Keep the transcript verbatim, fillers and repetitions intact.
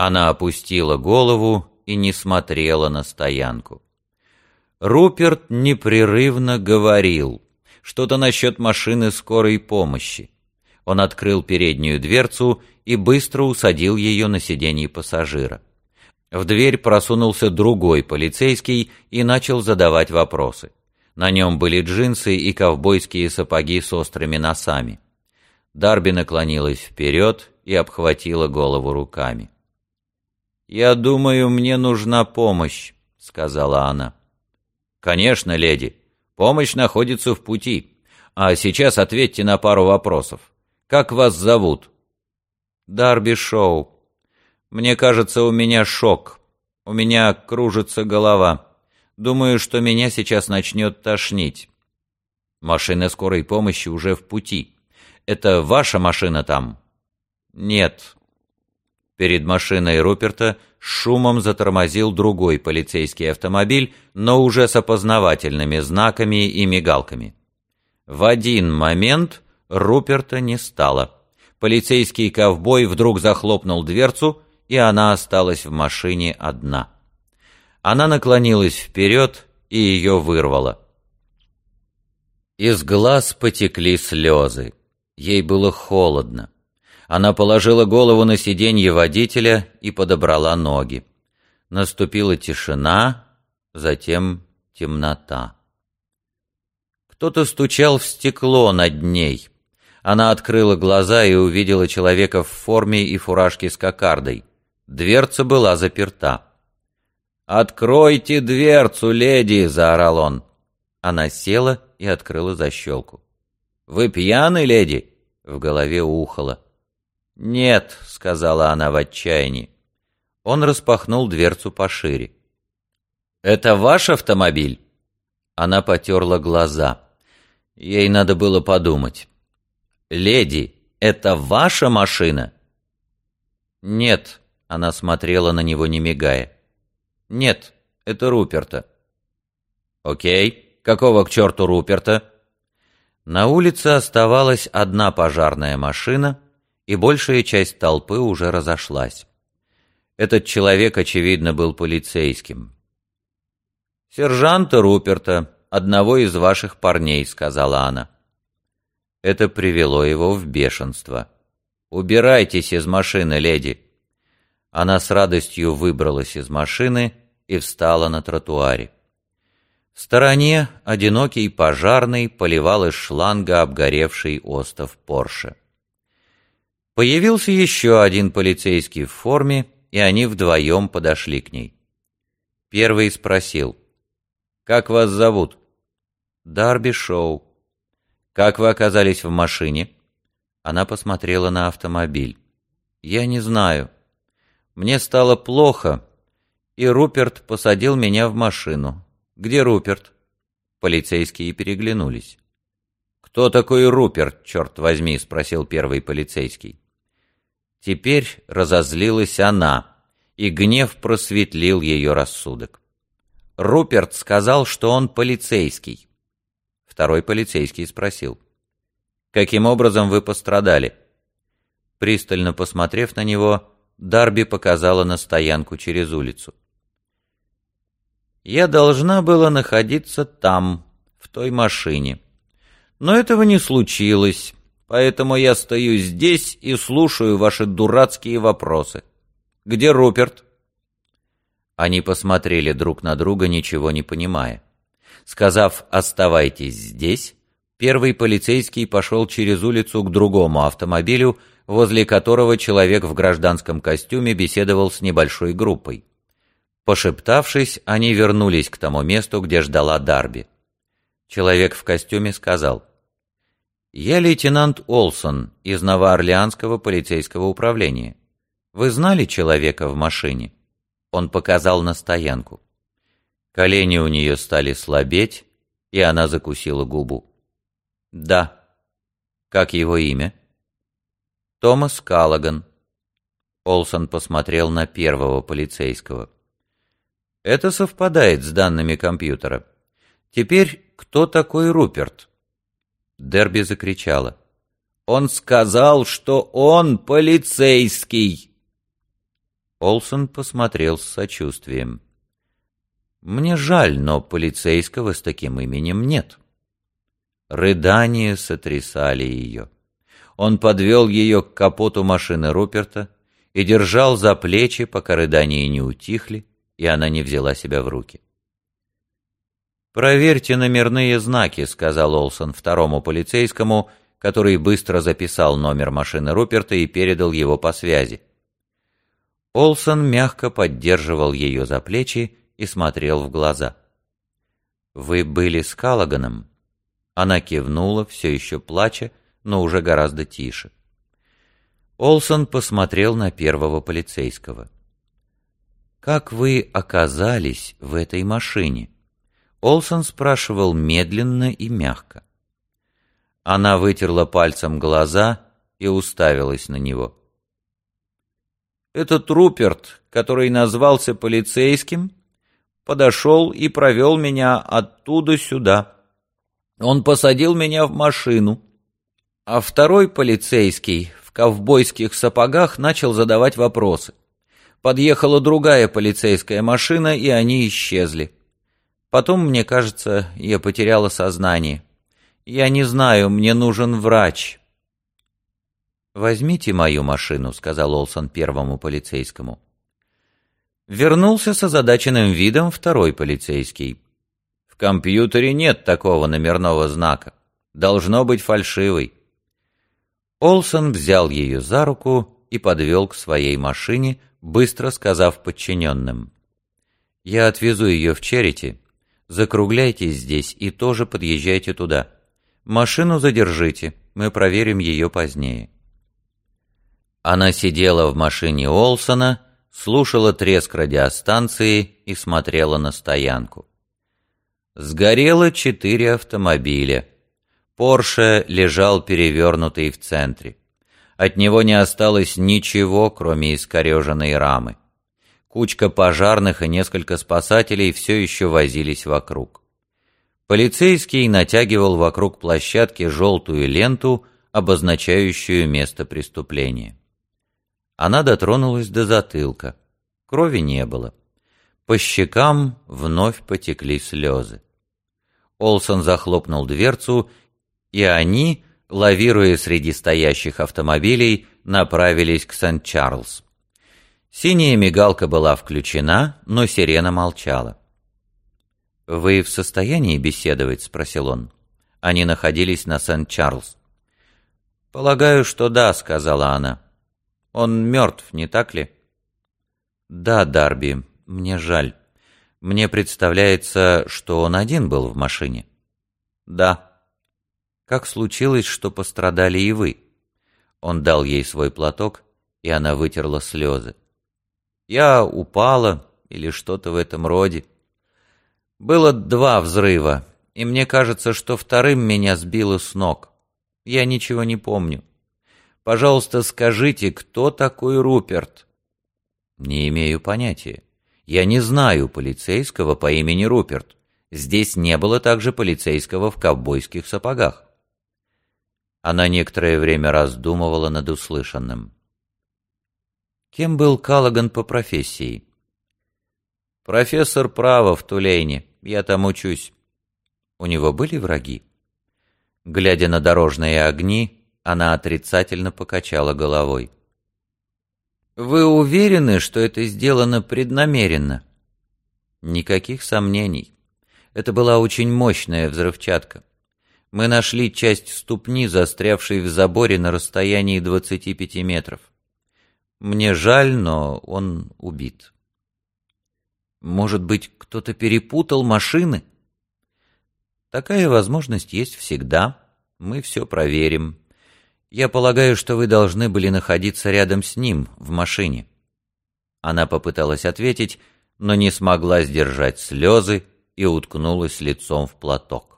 Она опустила голову и не смотрела на стоянку. Руперт непрерывно говорил что-то насчет машины скорой помощи. Он открыл переднюю дверцу и быстро усадил ее на сиденье пассажира. В дверь просунулся другой полицейский и начал задавать вопросы. На нем были джинсы и ковбойские сапоги с острыми носами. Дарби наклонилась вперед и обхватила голову руками. «Я думаю, мне нужна помощь», — сказала она. «Конечно, леди. Помощь находится в пути. А сейчас ответьте на пару вопросов. Как вас зовут?» «Дарби Шоу. Мне кажется, у меня шок. У меня кружится голова. Думаю, что меня сейчас начнет тошнить». «Машина скорой помощи уже в пути. Это ваша машина там?» «Нет». Перед машиной Руперта с шумом затормозил другой полицейский автомобиль, но уже с опознавательными знаками и мигалками. В один момент Руперта не стало. Полицейский ковбой вдруг захлопнул дверцу, и она осталась в машине одна. Она наклонилась вперед, и ее вырвало. Из глаз потекли слезы. Ей было холодно. Она положила голову на сиденье водителя и подобрала ноги. Наступила тишина, затем темнота. Кто-то стучал в стекло над ней. Она открыла глаза и увидела человека в форме и фуражке с кокардой. Дверца была заперта. «Откройте дверцу, леди!» — заорал он. Она села и открыла защелку. «Вы пьяны, леди?» — в голове ухало. «Нет», — сказала она в отчаянии. Он распахнул дверцу пошире. «Это ваш автомобиль?» Она потерла глаза. Ей надо было подумать. «Леди, это ваша машина?» «Нет», — она смотрела на него, не мигая. «Нет, это Руперта». «Окей, какого к черту Руперта?» На улице оставалась одна пожарная машина, и большая часть толпы уже разошлась. Этот человек, очевидно, был полицейским. «Сержанта Руперта, одного из ваших парней», — сказала она. Это привело его в бешенство. «Убирайтесь из машины, леди!» Она с радостью выбралась из машины и встала на тротуаре. В стороне одинокий пожарный поливал из шланга обгоревший остов Порше. Появился еще один полицейский в форме, и они вдвоем подошли к ней. Первый спросил: «Как вас зовут?» «Дарби Шоу». «Как вы оказались в машине?» Она посмотрела на автомобиль. «Я не знаю. Мне стало плохо, и Руперт посадил меня в машину». «Где Руперт?» Полицейские переглянулись. «Кто такой Руперт, черт возьми?» — спросил первый полицейский. Теперь разозлилась она, и гнев просветлил ее рассудок. Руперт сказал, что он полицейский. Второй полицейский спросил: «Каким образом вы пострадали?» Пристально посмотрев на него, Дарби показала на стоянку через улицу. «Я должна была находиться там, в той машине. Но этого не случилось, поэтому я стою здесь и слушаю ваши дурацкие вопросы. Где Руперт?» Они посмотрели друг на друга, ничего не понимая. Сказав «оставайтесь здесь», первый полицейский пошел через улицу к другому автомобилю, возле которого человек в гражданском костюме беседовал с небольшой группой. Пошептавшись, они вернулись к тому месту, где ждала Дарби. Человек в костюме сказал: «Я лейтенант Олсон из Новоорлеанского полицейского управления. Вы знали человека в машине?» Он показал на стоянку. Колени у нее стали слабеть, и она закусила губу. «Да». «Как его имя?» «Томас Каллаган». Олсон посмотрел на первого полицейского. «Это совпадает с данными компьютера. Теперь кто такой Руперт?» Дерби закричала: «Он сказал, что он полицейский!» Олсон посмотрел с сочувствием. «Мне жаль, но полицейского с таким именем нет». Рыдания сотрясали ее. Он подвел ее к капоту машины Руперта и держал за плечи, пока рыдания не утихли, и она не взяла себя в руки. «Проверьте номерные знаки», — сказал Олсон второму полицейскому, который быстро записал номер машины Руперта и передал его по связи. Олсон мягко поддерживал ее за плечи и смотрел в глаза. «Вы были с Каллаганом?» Она кивнула, все еще плача, но уже гораздо тише. Олсон посмотрел на первого полицейского. «Как вы оказались в этой машине?» Олсон спрашивал медленно и мягко. Она вытерла пальцем глаза и уставилась на него. «Этот Руперт, который назвался полицейским, подошел и провел меня оттуда сюда. Он посадил меня в машину, а второй полицейский в ковбойских сапогах начал задавать вопросы. Подъехала другая полицейская машина, и они исчезли. Потом, мне кажется, я потеряла сознание. Я не знаю, мне нужен врач». «Возьмите мою машину», — сказал Олсон первому полицейскому. Вернулся с озадаченным видом второй полицейский. «В компьютере нет такого номерного знака. Должно быть фальшивый». Олсон взял ее за руку и подвел к своей машине, быстро сказав подчиненным: «Я отвезу ее в Черити. Закругляйтесь здесь и тоже подъезжайте туда. Машину задержите, мы проверим ее позднее». Она сидела в машине Олсона, слушала треск радиостанции и смотрела на стоянку. Сгорело четыре автомобиля. Порше лежал перевернутый в центре. От него не осталось ничего, кроме искореженной рамы. Кучка пожарных и несколько спасателей все еще возились вокруг. Полицейский натягивал вокруг площадки желтую ленту, обозначающую место преступления. Она дотронулась до затылка. Крови не было. По щекам вновь потекли слезы. Олсон захлопнул дверцу, и они, лавируя среди стоящих автомобилей, направились к Сент-Чарльз. Синяя мигалка была включена, но сирена молчала. «Вы в состоянии беседовать?» — спросил он. Они находились на Сент-Чарльз. «Полагаю, что да», — сказала она. «Он мертв, не так ли?» «Да, Дарби, мне жаль. Мне представляется, что он один был в машине». «Да». «Как случилось, что пострадали и вы?» Он дал ей свой платок, и она вытерла слезы. «Я упала или что-то в этом роде. Было два взрыва, и мне кажется, что вторым меня сбило с ног. Я ничего не помню. Пожалуйста, скажите, кто такой Руперт?» «Не имею понятия. Я не знаю полицейского по имени Руперт. Здесь не было также полицейского в ковбойских сапогах». Она некоторое время раздумывала над услышанным. «Кем был Каллаган по профессии?» «Профессор права в Тулейне. Я там учусь». «У него были враги?» Глядя на дорожные огни, она отрицательно покачала головой. «Вы уверены, что это сделано преднамеренно?» «Никаких сомнений. Это была очень мощная взрывчатка. Мы нашли часть ступни, застрявшей в заборе на расстоянии двадцати пяти метров. Мне жаль, но он убит». «Может быть, кто-то перепутал машины?» «Такая возможность есть всегда. Мы все проверим. Я полагаю, что вы должны были находиться рядом с ним, в машине». Она попыталась ответить, но не смогла сдержать слезы и уткнулась лицом в платок.